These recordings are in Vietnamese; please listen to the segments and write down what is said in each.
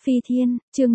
Phi Thiên, chương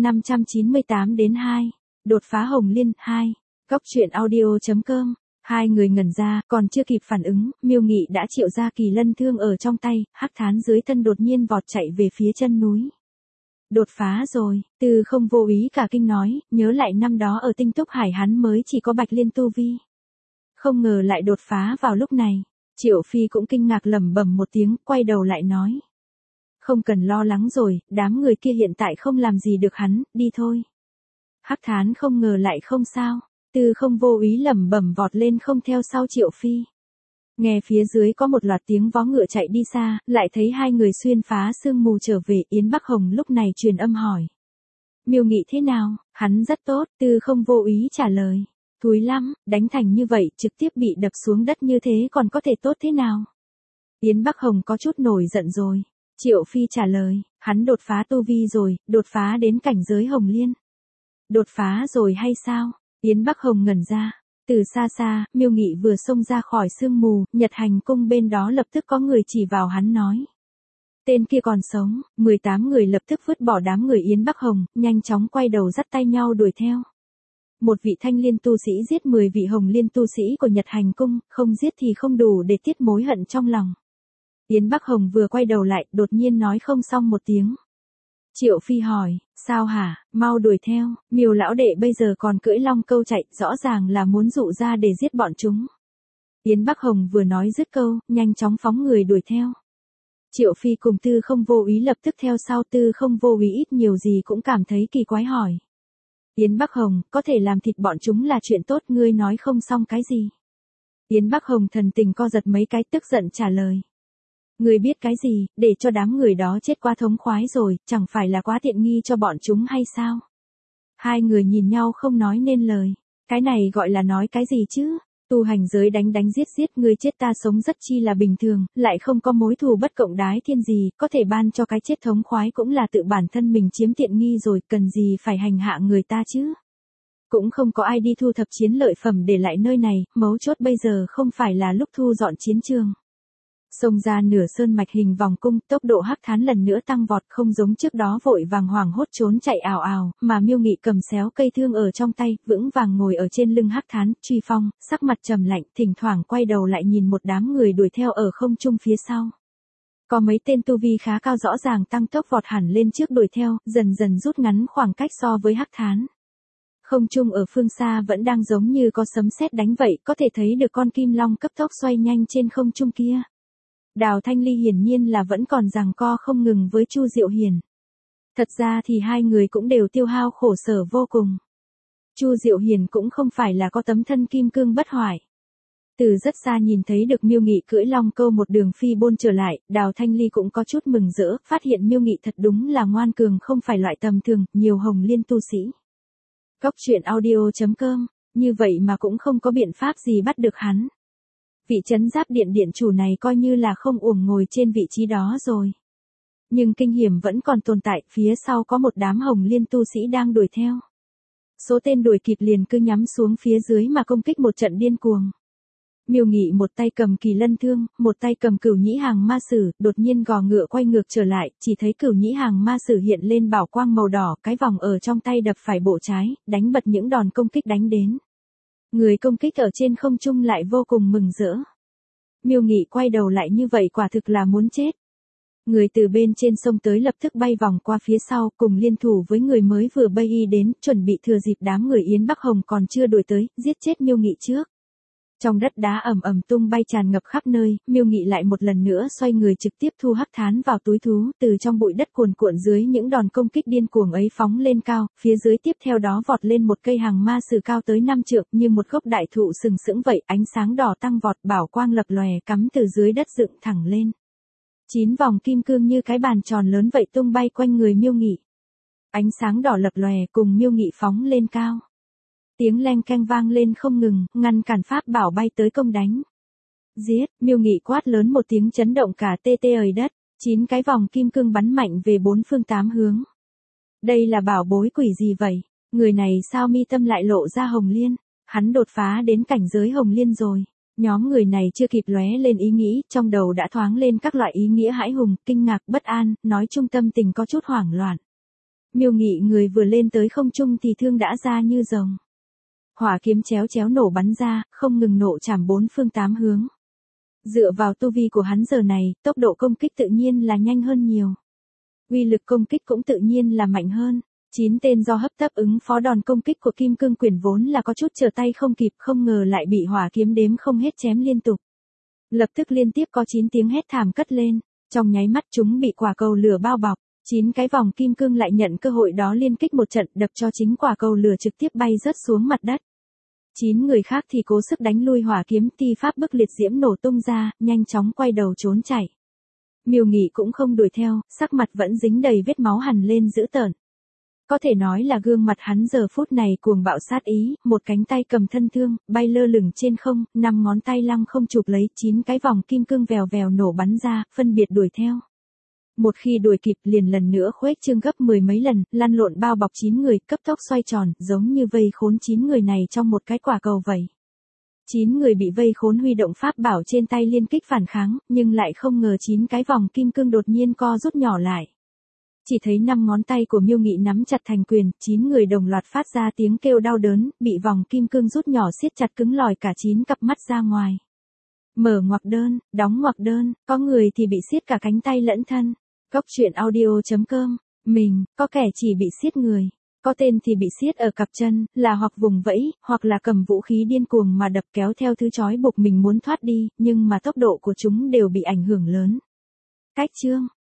598 đến 2. Đột phá Hồng Liên 2. Góc truyện audio.com. Hai người ngẩn ra, còn chưa kịp phản ứng, Miêu Nghị đã triệu ra kỳ lân thương ở trong tay, hắc thán dưới thân đột nhiên vọt chạy về phía chân núi. Đột phá rồi, Từ Không vô ý cả kinh nói, nhớ lại năm đó ở Tinh Túc Hải hắn mới chỉ có bạch liên tu vi. Không ngờ lại đột phá vào lúc này. Triệu Phi cũng kinh ngạc lẩm bẩm một tiếng, quay đầu lại nói. Không cần lo lắng rồi, đám người kia hiện tại không làm gì được hắn, đi thôi. Hắc thán không ngờ lại không sao, Từ Không vô ý lẩm bẩm vọt lên không theo sau Triệu Phi. Nghe phía dưới có một loạt tiếng vó ngựa chạy đi xa, lại thấy hai người xuyên phá sương mù trở về. Yến Bắc Hồng lúc này truyền âm hỏi. Miêu Nghị thế nào? Hắn rất tốt, Từ Không vô ý trả lời. Thúi lắm, đánh thành như vậy, trực tiếp bị đập xuống đất như thế còn có thể tốt thế nào? Yến Bắc Hồng có chút nổi giận rồi. Triệu Phi trả lời, hắn đột phá tu vi rồi, đột phá đến cảnh giới Hồng Liên. Đột phá rồi hay sao? Yến Bắc Hồng ngẩn ra. Từ xa xa, Miêu Nghị vừa xông ra khỏi sương mù, Nhật Hành cung bên đó lập tức có người chỉ vào hắn nói. Tên kia còn sống, 18 người lập tức vứt bỏ đám người Yến Bắc Hồng, nhanh chóng quay đầu dắt tay nhau đuổi theo. Một vị thanh liên tu sĩ giết 10 vị Hồng Liên tu sĩ của Nhật Hành cung, không giết thì không đủ để tiết mối hận trong lòng. Yến Bắc Hồng vừa quay đầu lại, đột nhiên nói không xong một tiếng. Triệu Phi hỏi, sao hả, mau đuổi theo, Miêu lão đệ bây giờ còn cưỡi long câu chạy, rõ ràng là muốn dụ ra để giết bọn chúng. Yến Bắc Hồng vừa nói dứt câu, nhanh chóng phóng người đuổi theo. Triệu Phi cùng Tư Không vô ý lập tức theo sau. Tư Không vô ý ít nhiều gì cũng cảm thấy kỳ quái hỏi. Yến Bắc Hồng, có thể làm thịt bọn chúng là chuyện tốt, ngươi nói không xong cái gì? Yến Bắc Hồng thần tình co giật mấy cái, tức giận trả lời. Ngươi biết cái gì, để cho đám người đó chết quá thống khoái rồi, chẳng phải là quá tiện nghi cho bọn chúng hay sao? Hai người nhìn nhau không nói nên lời. Cái này gọi là nói cái gì chứ? Tu hành giới đánh đánh giết giết, ngươi chết ta sống rất chi là bình thường, lại không có mối thù bất cộng đái thiên gì, có thể ban cho cái chết thống khoái cũng là tự bản thân mình chiếm tiện nghi rồi, cần gì phải hành hạ người ta chứ? Cũng không có ai đi thu thập chiến lợi phẩm để lại nơi này, mấu chốt bây giờ không phải là lúc thu dọn chiến trường. Xông ra nửa sơn mạch hình vòng cung, tốc độ hắc thán lần nữa tăng vọt, không giống trước đó vội vàng hoảng hốt trốn chạy ào ào, mà Miêu Nghị cầm xéo cây thương ở trong tay, vững vàng ngồi ở trên lưng hắc thán, truy phong, sắc mặt trầm lạnh, thỉnh thoảng quay đầu lại nhìn một đám người đuổi theo ở không trung phía sau. Có mấy tên tu vi khá cao rõ ràng tăng tốc vọt hẳn lên trước đuổi theo, dần dần rút ngắn khoảng cách so với hắc thán. Không trung ở phương xa vẫn đang giống như có sấm sét đánh vậy, có thể thấy được con kim long cấp tốc xoay nhanh trên không trung kia. Đào Thanh Ly hiển nhiên là vẫn còn giằng co không ngừng với Chu Diệu Hiền. Thật ra thì hai người cũng đều tiêu hao khổ sở vô cùng. Chu Diệu Hiền cũng không phải là có tấm thân kim cương bất hoại. Từ rất xa nhìn thấy được Miêu Nghị cưỡi long câu một đường phi bôn trở lại, Đào Thanh Ly cũng có chút mừng rỡ, phát hiện Miêu Nghị thật đúng là ngoan cường, không phải loại tầm thường, nhiều Hồng Liên tu sĩ. Góc truyện audio.com, như vậy mà cũng không có biện pháp gì bắt được hắn. Vị trấn giáp điện điện chủ này coi như là không uổng ngồi trên vị trí đó rồi. Nhưng kinh hiểm vẫn còn tồn tại, phía sau có một đám Hồng Liên tu sĩ đang đuổi theo. Số tên đuổi kịp liền cứ nhắm xuống phía dưới mà công kích một trận điên cuồng. Miêu Nghị một tay cầm kỳ lân thương, một tay cầm Cửu Nhĩ Hàng ma sử, đột nhiên gò ngựa quay ngược trở lại, chỉ thấy Cửu Nhĩ Hàng ma sử hiện lên bảo quang màu đỏ, cái vòng ở trong tay đập phải bộ trái, đánh bật những đòn công kích đánh đến. Người công kích ở trên không trung lại vô cùng mừng rỡ. Miêu Nghị quay đầu lại như vậy quả thực là muốn chết. Người từ bên trên sông tới lập tức bay vòng qua phía sau, cùng liên thủ với người mới vừa bay đến, chuẩn bị thừa dịp đám người Yến Bắc Hồng còn chưa đuổi tới, giết chết Miêu Nghị trước. Trong đất đá ầm ầm tung bay tràn ngập khắp nơi, Miêu Nghị lại một lần nữa xoay người trực tiếp thu hắc thán vào túi thú, từ trong bụi đất cuồn cuộn dưới những đòn công kích điên cuồng ấy phóng lên cao, phía dưới tiếp theo đó vọt lên một cây hàng ma sử cao tới 5 trượng, như một gốc đại thụ sừng sững vậy, ánh sáng đỏ tăng vọt, bảo quang lập lòe cắm từ dưới đất dựng thẳng lên. 9 vòng kim cương như cái bàn tròn lớn vậy tung bay quanh người Miêu Nghị. Ánh sáng đỏ lập lòe cùng Miêu Nghị phóng lên cao. Tiếng leng keng vang lên không ngừng, ngăn cản pháp bảo bay tới công đánh. Giết, Miêu Nghị quát lớn một tiếng chấn động cả tê tê ời đất, 9 cái vòng kim cương bắn mạnh về 4 phương 8 hướng. Đây là bảo bối quỷ gì vậy? Người này sao mi tâm lại lộ ra Hồng Liên? Hắn đột phá đến cảnh giới Hồng Liên rồi. Nhóm người này chưa kịp lóe lên ý nghĩ, trong đầu đã thoáng lên các loại ý nghĩa hãi hùng, kinh ngạc, bất an, nói chung tâm tình có chút hoảng loạn. Miêu Nghị người vừa lên tới không trung thì thương đã ra như rồng. Hỏa kiếm chéo chéo nổ bắn ra, không ngừng nộ chảm bốn phương tám hướng. Dựa vào tu vi của hắn giờ này, tốc độ công kích tự nhiên là nhanh hơn nhiều. Uy lực công kích cũng tự nhiên là mạnh hơn. 9 tên do hấp tấp ứng phó đòn công kích của Kim Cương Quyền vốn là có chút trở tay không kịp, không ngờ lại bị hỏa kiếm đếm không hết chém liên tục. Lập tức liên tiếp có 9 tiếng hét thảm cất lên, trong nháy mắt chúng bị quả cầu lửa bao bọc. 9 cái vòng kim cương lại nhận cơ hội đó liên kích một trận, đập cho chính quả cầu lửa trực tiếp bay rớt xuống mặt đất. 9 người khác thì cố sức đánh lui hỏa kiếm, ti pháp bức liệt diễm nổ tung ra, nhanh chóng quay đầu trốn chạy. Miêu Nghị cũng không đuổi theo, sắc mặt vẫn dính đầy vết máu hằn lên dữ tợn. Có thể nói là gương mặt hắn giờ phút này cuồng bạo sát ý, một cánh tay cầm thân thương, bay lơ lửng trên không, 5 ngón tay lăng không chụp lấy 9 cái vòng kim cương vèo vèo nổ bắn ra, phân biệt đuổi theo. Một khi đuổi kịp liền lần nữa khuếch trương gấp 10 mấy lần, lăn lộn bao bọc 9 người, cấp tốc xoay tròn, giống như vây khốn 9 người này trong một cái quả cầu vậy. 9 người bị vây khốn huy động pháp bảo trên tay liên kích phản kháng, nhưng lại không ngờ 9 cái vòng kim cương đột nhiên co rút nhỏ lại. Chỉ thấy 5 ngón tay của Miêu Nghị nắm chặt thành quyền, 9 người đồng loạt phát ra tiếng kêu đau đớn, bị vòng kim cương rút nhỏ siết chặt cứng lòi cả 9 cặp mắt ra ngoài. Mở ngoặc đơn, đóng ngoặc đơn, có người thì bị siết cả cánh tay lẫn thân. Cốc truyện audio.com, mình, có kẻ chỉ bị siết người, có tên thì bị siết ở cặp chân, là hoặc vùng vẫy, hoặc là cầm vũ khí điên cuồng mà đập kéo theo thứ trói buộc mình muốn thoát đi, nhưng mà tốc độ của chúng đều bị ảnh hưởng lớn. Cách chương